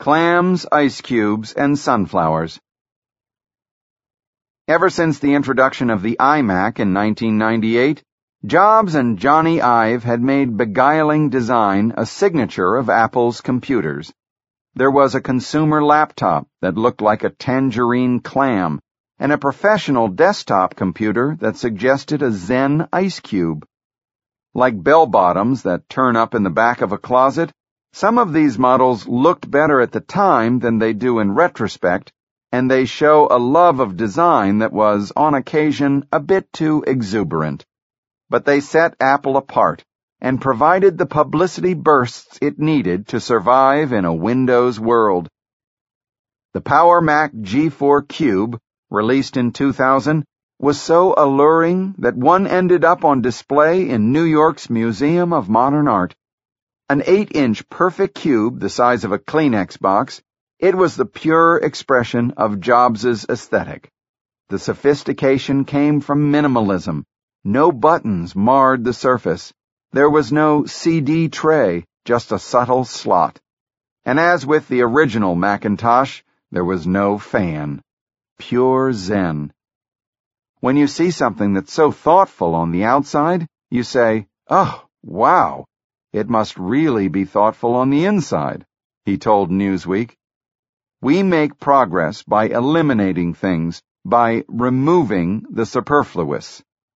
clams, ice cubes, and sunflowers. Ever since the introduction of the iMac in 1998, Jobs and Jony Ive had made beguiling design a signature of Apple's computers. There was a consumer laptop that looked like a tangerine clam, and a professional desktop computer that suggested a Zen ice cube. Like bell-bottoms that turn up in the back of a closet, some of these models looked better at the time than they do in retrospect, and they show a love of design that was, on occasion, a bit too exuberant. But they set Apple apart and provided the publicity bursts it needed to survive in a Windows world. The Power Mac G4 Cube, released in 2000, was so alluring that one ended up on display in New York's Museum of Modern Art. An 8-inch perfect cube the size of a Kleenex box, it was the pure expression of Jobs' aesthetic. The sophistication came from minimalism. No buttons marred the surface. There was no CD tray, just a subtle slot. And as with the original Macintosh, there was no fan. Pure Zen. When you see something that's so thoughtful on the outside, you say, "Oh, wow, it must really be thoughtful on the inside," he told Newsweek. We make progress by eliminating things, by removing the superfluous.